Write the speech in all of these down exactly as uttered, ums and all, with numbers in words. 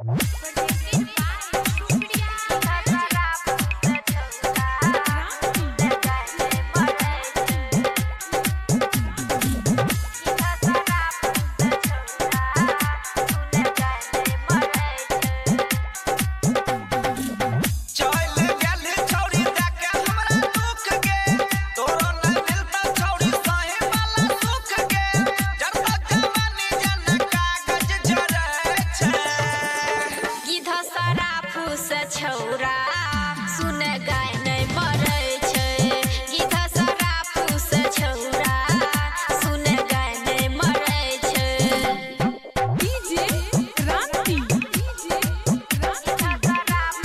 छौरा सुन गाय नहीं मरे छे गीत सराफू से छौरा सुन गाय नहीं मरे छे डीजे क्रांति डीजे क्रांति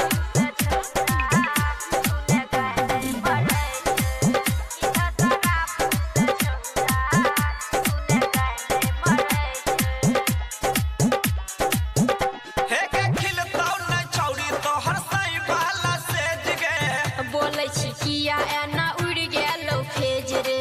बोले किया एना उड़ गेलो फेज रे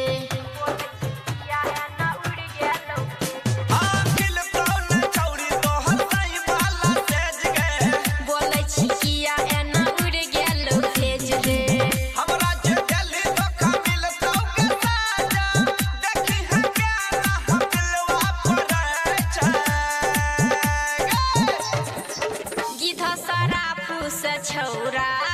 बोले किया एना उड़ गेलो फेज रे हमरा जे दिल्ली धोखा मिलतौ के साजा देखी है केना हम दिलवा पड़ै छै गीत सराफू से छौरा